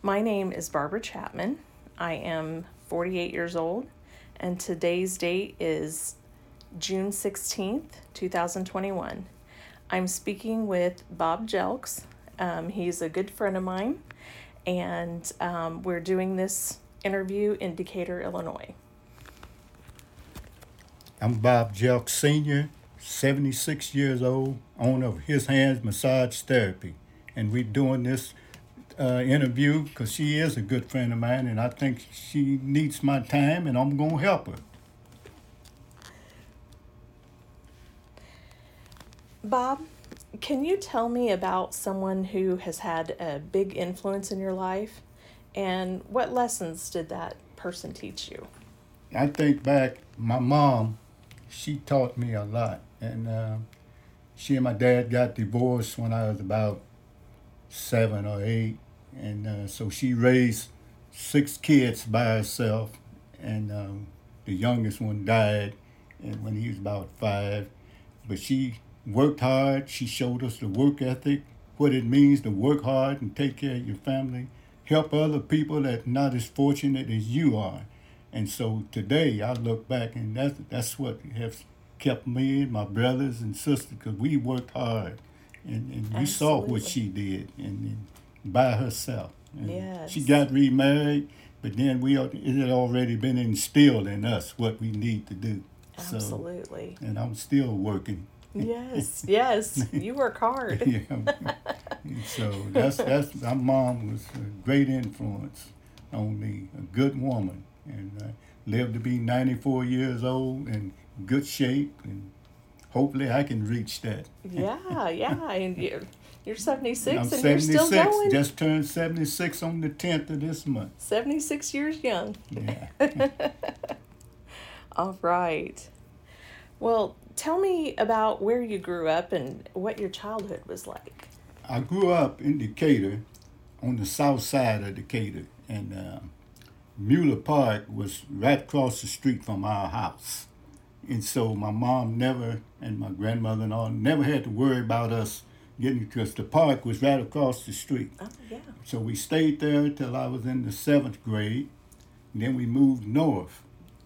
My name is Barbara Chapman. I am 48 years old, and today's date is June 16th, 2021. I'm speaking with Bob Jelks. He's a good friend of mine, and we're doing this interview in Decatur, Illinois. I'm Bob Jelk Sr., 76 years old, owner of His Hands Massage Therapy. And we're doing this interview because she is a good friend of mine and I think she needs my time and I'm going to help her. Bob, can you tell me about someone who has had a big influence in your life, and what lessons did that person teach you? I think back, my mom, she taught me a lot. And she and my dad got divorced when I was about 7 or 8. And so she raised 6 kids by herself. And the youngest one died and when he was about 5. But she worked hard. She showed us the work ethic, what it means to work hard and take care of your family, help other people that not as fortunate as you are. And so today I look back and that's what has kept me and my brothers and sisters because we worked hard and we saw what Absolutely. she did and by herself. And she Yes, got remarried, but then it had already been instilled in us what we need to do. So, absolutely. and I'm still working. Yes, yes, you work hard. Yeah. So that's my mom was a great influence on me, a good woman, and lived to be 94 years old in good shape, and hopefully I can reach that. Yeah, yeah, and you're I'm 76 and you're still 76, going. just turned 76 on the 10th of this month. 76 years young. Yeah. All right. Well, tell me about where you grew up and what your childhood was like. I grew up in Decatur, on the south side of Decatur, and Mueller Park was right across the street from our house. And so my mom never, and my grandmother and all, never had to worry about us getting, because the park was right across the street. Oh, yeah. So we stayed there till I was in the 7th grade. And then we moved north,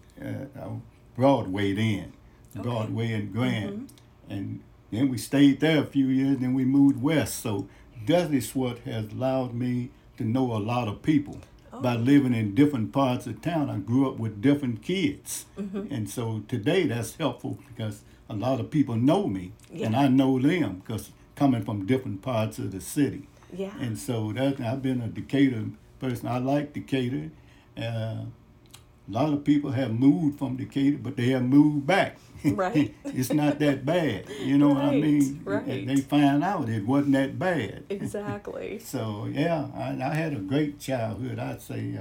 Broadway then, Okay. Broadway and Grand. Mm-hmm. And then we stayed there a few years, then we moved west. So that is what has allowed me to know a lot of people. Oh, By yeah. living in different parts of town, I grew up with different kids. Mm-hmm. And so today that's helpful because a lot of people know me and Yeah. I know them because coming from different parts of the city. Yeah. And so that I've been a Decatur person. I like Decatur. Uh, a lot of people have moved from Decatur, but they have moved back. Right. It's not that bad. You know what I Right. mean? And they Right. find out it wasn't that bad. Exactly. So, yeah, I had a great childhood. I'd say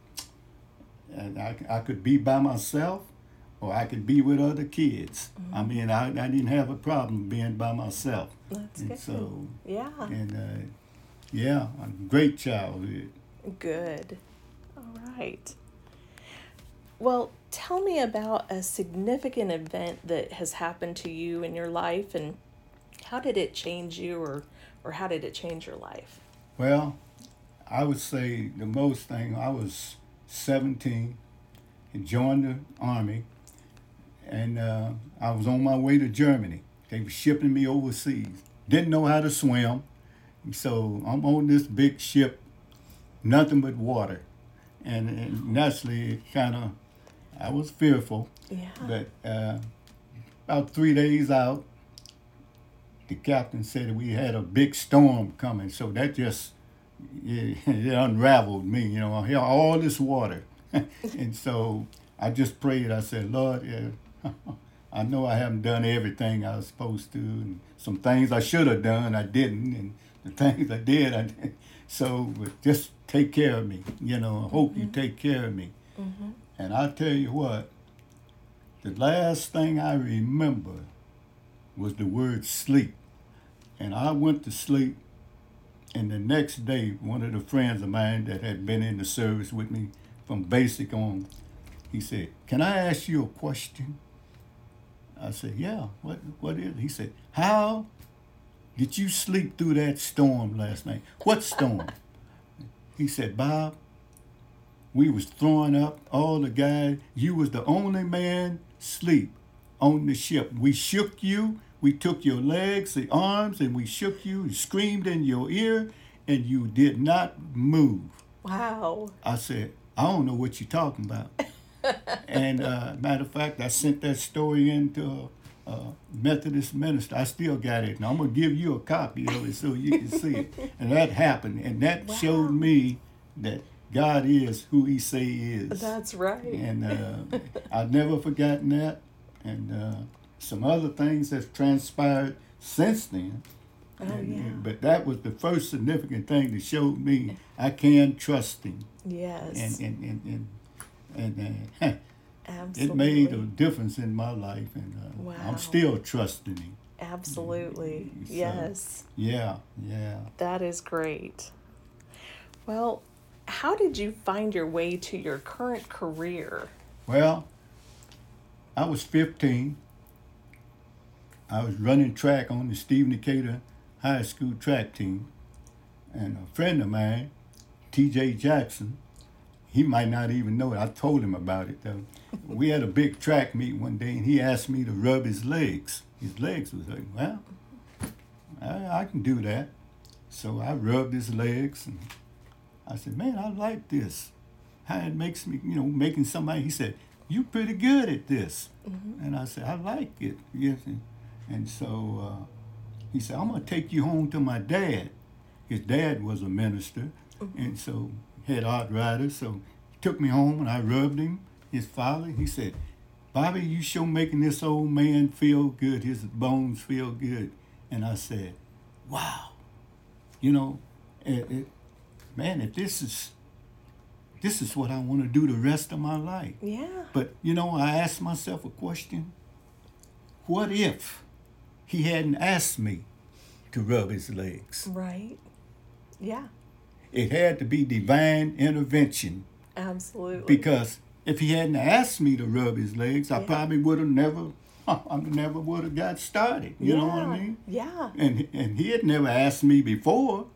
and I could be by myself or I could be with other kids. I Mm-hmm. mean, I didn't have a problem being by myself. That's And good. so, Yeah. and yeah, a great childhood. Good. All right. Well, tell me about a significant event that has happened to you in your life, and how did it change you, or how did it change your life? Well, I would say the most thing, I was 17 and joined the army, and I was on my way to Germany. They were shipping me overseas. Didn't know how to swim, so I'm on this big ship, nothing but water. And naturally, it kind of, I was fearful, Yeah. but about 3 days out, the captain said we had a big storm coming, so that just it unraveled me. You know, I hear all this water, and so I just prayed. I said, Lord, yeah, I know I haven't done everything I was supposed to, and some things I should have done I didn't, and the things I did I did. So but just take care of me. You know, I hope you Mm-hmm. take care of me. Mm-hmm. And I tell you what, the last thing I remember was the word sleep. And I went to sleep, and the next day, one of the friends of mine that had been in the service with me from basic on, he said, "Can I ask you a question?" I said, "Yeah, what is it?" He said, "How did you sleep through that storm last night?" "What storm?" He said, Bob, we was throwing up all the guys. You was the only man sleep on the ship. We shook you. We took your legs, the arms, and we shook you and screamed in your ear, and you did not move. Wow. I said, I don't know what you're talking about. And matter of fact, I sent that story into a Methodist minister. I still got it. And I'm going to give you a copy of it so you can see it. And that happened. And that showed me that God is who he say he is. That's right. And I've never forgotten that. And some other things have transpired since then. But that was the first significant thing that showed me I can trust him. Yes. And Absolutely. it made a difference in my life, and I'm still trusting him. Absolutely. So, yes. Yeah. That is great. Well, how did you find your way to your current career? Well, I was 15. I was running track on the Stephen Decatur High School track team, and a friend of mine, T.J. Jackson, he might not even know it. I told him about it though. We had a big track meet one day, and he asked me to rub his legs. His legs was like, well, I can do that. So I rubbed his legs, and I said, man, I like this. How it makes me, making somebody. He said, you pretty good at this. Mm-hmm. And I said, I like it. Yes. And so he said, I'm going to take you home to my dad. His dad was a minister, and so had arthritis, so he took me home and I rubbed him, his father. He said, Bobby, you sure making this old man feel good, his bones feel good. And I said, wow, man, if this is what I want to do the rest of my life. Yeah. But, I asked myself a question. What if he hadn't asked me to rub his legs? Right. Yeah. It had to be divine intervention. Absolutely. Because if he hadn't asked me to rub his legs, I probably would have never would have got started. You know what I mean? Yeah. And he had never asked me before.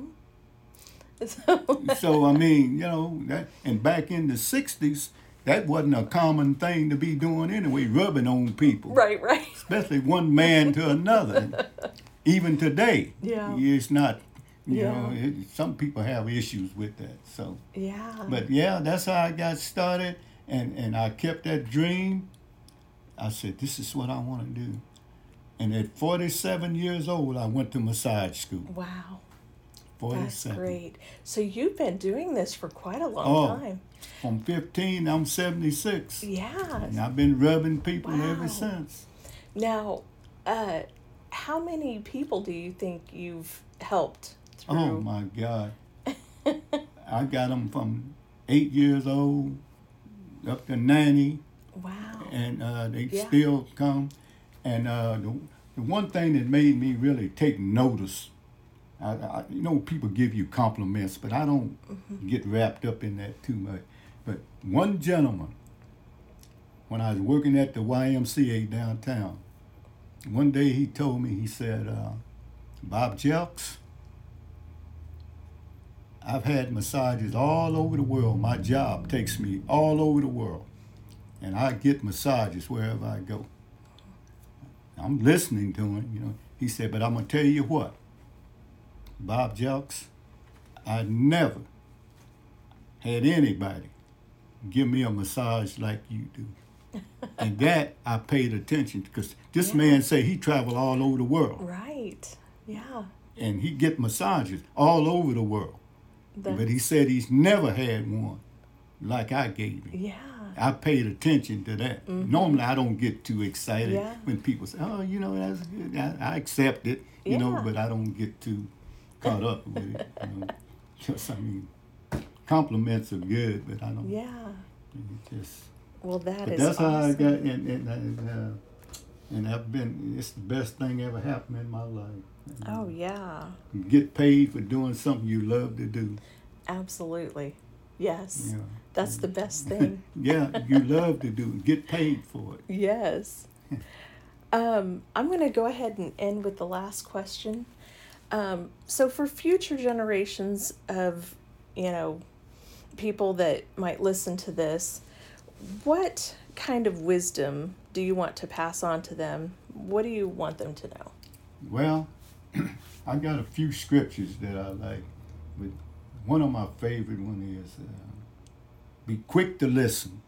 Mm-hmm. So I mean, that, and back in the 60s, that wasn't a common thing to be doing anyway, rubbing on people. Right. Especially one man to another. Even today, it's not. Some people have issues with that. So but that's how I got started, and I kept that dream. I said, this is what I want to do. And at 47 years old, I went to massage school. Wow. 47. That's great. So you've been doing this for quite a long time. From 15, I'm 76. Yeah. And I've been rubbing people ever since. Now, how many people do you think you've helped through? Oh, my God. I got them from 8 years old up to 90. Wow. And they still come. And the one thing that made me really take notice, people give you compliments, but I don't get wrapped up in that too much. But one gentleman, when I was working at the YMCA downtown, one day he told me, he said, Bob Jelks, I've had massages all over the world. My job takes me all over the world. And I get massages wherever I go. I'm listening to him, He said, but I'm going to tell you what, Bob Jelks, I never had anybody give me a massage like you do. And that I paid attention, because this man say he traveled all over the world. Right, yeah. And he get massages all over the world. But he said he's never had one like I gave him. Yeah. I paid attention to that. Normally, I don't get too excited when people say, oh, that's good. I accept it, but I don't get too caught up with it. Just, compliments are good, but I don't. Yeah. Just. Well, that's how awesome. I got, and I've been. It's the best thing ever happened in my life. Oh yeah. You get paid for doing something you love to do. Absolutely. Yes. Yeah. That's the best thing. Yeah, you love to do it. Get paid for it. Yes. I'm going to go ahead and end with the last question. So for future generations of, people that might listen to this, what kind of wisdom do you want to pass on to them? What do you want them to know? Well, I got a few scriptures that I like. But one of my favorite one is be quick to listen,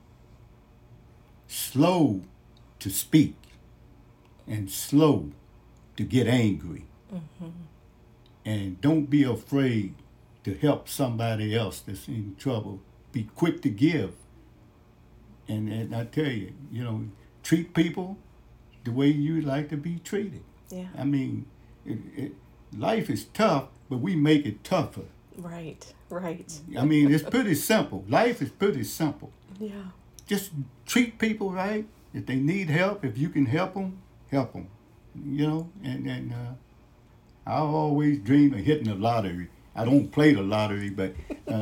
slow to speak, and slow to get angry. Mm-hmm. And don't be afraid to help somebody else that's in trouble. Be quick to give. And I tell you, treat people the way you'd like to be treated. Yeah. I mean, life is tough, but we make it tougher. Right, right. I mean, it's pretty simple. Life is pretty simple. Yeah. Just treat people right. If they need help, if you can help them, help them. And I always dream of hitting the lottery. I don't play the lottery, but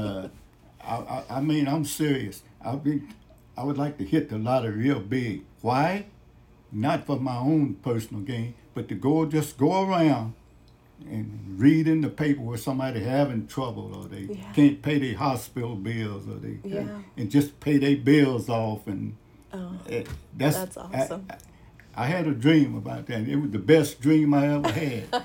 I mean, I'm serious. I would like to hit the lottery real big. Why? Not for my own personal gain, but to just go around and read in the paper where somebody having trouble, or they can't pay their hospital bills, or they and just pay their bills off, and that's awesome. I had a dream about that. It was the best dream I ever had.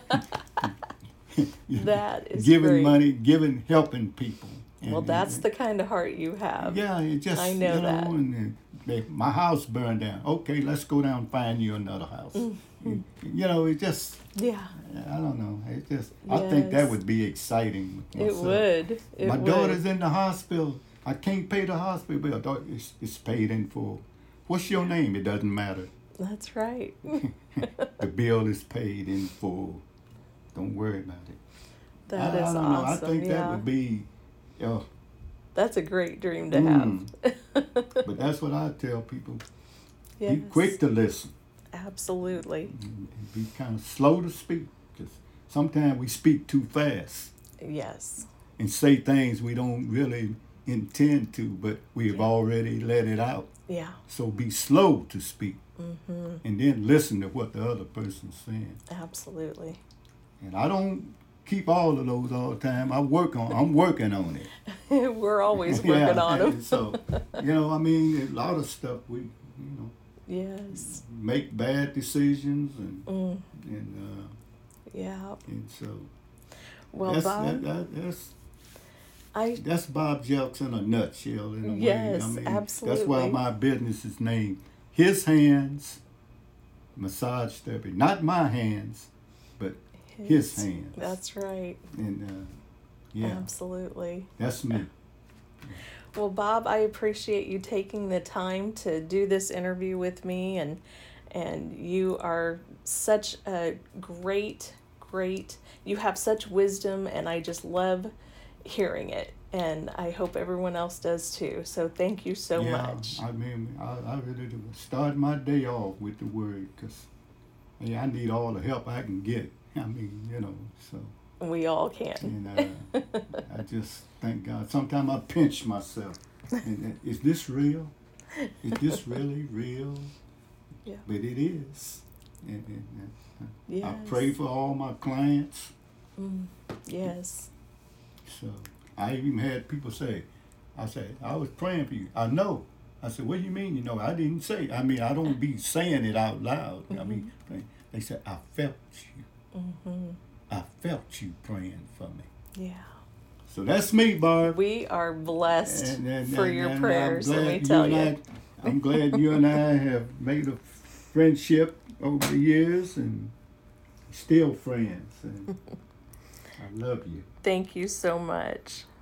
That is giving great. Money, helping people. Well, that's the kind of heart you have. Yeah, it just I know that. And my house burned down. Okay, let's go down and find you another house. Mm-hmm. It just I don't know. It just I think that would be exciting. It would. My daughter's in the hospital. I can't pay the hospital bill. It's paid in full. What's your name? It doesn't matter. That's right. The bill is paid in full. Don't worry about it. That is awesome. Know. I think that would be. That's a great dream to have. But that's what I tell people. Yes. Be quick to listen. Absolutely. And be kind of slow to speak, because sometimes we speak too fast. Yes. And say things we don't really intend to, but we've already let it out. Yeah. So be slow to speak. Mm-hmm. And then listen to what the other person's saying. Absolutely. And I don't keep all of those all the time. I'm working on it. We're always working on them. So, I mean, a lot of stuff we, yes, make bad decisions and and so. Well, that's Bob Jelks in a nutshell. In a way. Yes, absolutely. That's why my business is named His Hands Massage Therapy. Not my hands, but His hands. That's right. And absolutely. That's me. Well, Bob, I appreciate you taking the time to do this interview with me, and you are such a great, you have such wisdom, and I just love hearing it, and I hope everyone else does too. So thank you so much. I mean, I really do start my day off with the word, because I need all the help I can get. I mean, so. We all can. And I just thank God. Sometimes I pinch myself. And, is this real? Is this really real? Yeah. But it is. And yes. I pray for all my clients. Yes. So I even had people say, I was praying for you. I know. I said, what do you mean? I didn't say. I mean, I don't be saying it out loud. Mm-hmm. I mean, they said, I felt you. Mm-hmm. I felt you praying for me. Yeah. So that's me, Barb. We are blessed for your prayers, let me tell you. I'm glad you and I have made a friendship over the years, and still friends. And I love you. Thank you so much.